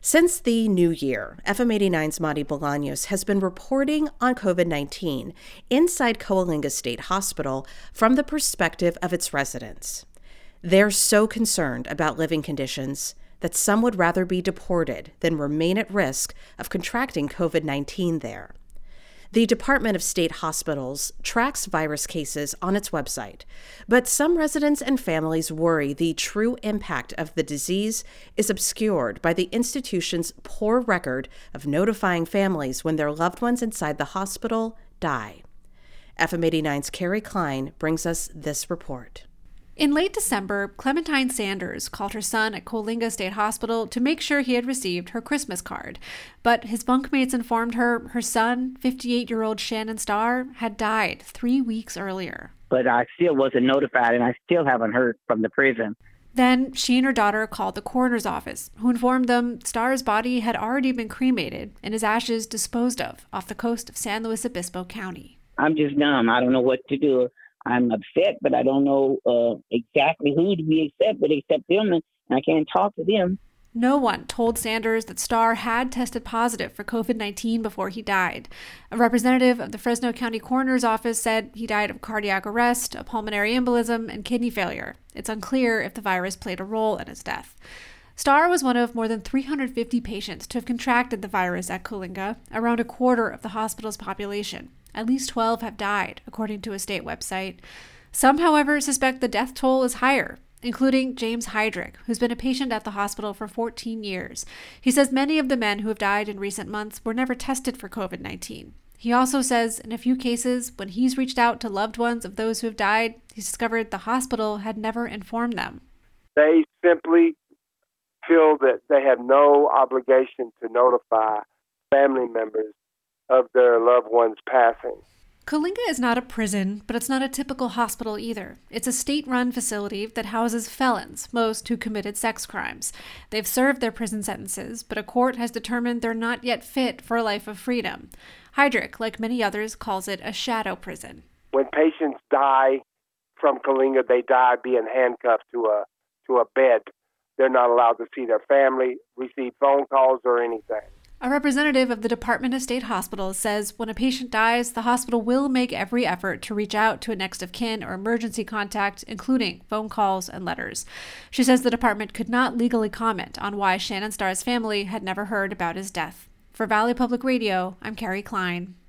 Since the new year, FM 89's Madi Bolaños has been reporting on COVID-19 inside Coalinga State Hospital from the perspective of its residents. They're so concerned about living conditions that some would rather be deported than remain at risk of contracting COVID-19 there. The Department of State Hospitals tracks virus cases on its website, but some residents and families worry the true impact of the disease is obscured by the institution's poor record of notifying families when their loved ones inside the hospital die. FM 89's Carrie Klein brings us this report. In late December, Clementine Sanders called her son at Coalinga State Hospital to make sure he had received her Christmas card. But his bunkmates informed her her son, 58-year-old Shannon Starr, had died 3 weeks earlier. But I still wasn't notified, and I still haven't heard from the prison. Then she and her daughter called the coroner's office, who informed them Starr's body had already been cremated and his ashes disposed of off the coast of San Luis Obispo County. I'm just numb. I don't know what to do. I'm upset, but I don't know exactly who to be upset with except them, and I can't talk to them. No one told Sanders that Starr had tested positive for COVID-19 before he died. A representative of the Fresno County Coroner's Office said he died of cardiac arrest, a pulmonary embolism, and kidney failure. It's unclear if the virus played a role in his death. Starr was one of more than 350 patients to have contracted the virus at Coalinga, around a quarter of the hospital's population. At least 12 have died, according to a state website. Some, however, suspect the death toll is higher, including James Heydrich, who's been a patient at the hospital for 14 years. He says many of the men who have died in recent months were never tested for COVID-19. He also says in a few cases, when he's reached out to loved ones of those who have died, he's discovered the hospital had never informed them. They simply feel that they have no obligation to notify family members of their loved ones passing. Coalinga is not a prison, but it's not a typical hospital either. It's a state-run facility that houses felons, most who committed sex crimes. They've served their prison sentences, but a court has determined they're not yet fit for a life of freedom. Heydrich, like many others, calls it a shadow prison. When patients die from Coalinga, they die being handcuffed to a bed. They're not allowed to see their family, receive phone calls, or anything. A representative of the Department of State Hospitals says when a patient dies, the hospital will make every effort to reach out to a next of kin or emergency contact, including phone calls and letters. She says the department could not legally comment on why Shannon Starr's family had never heard about his death. For Valley Public Radio, I'm Carrie Klein.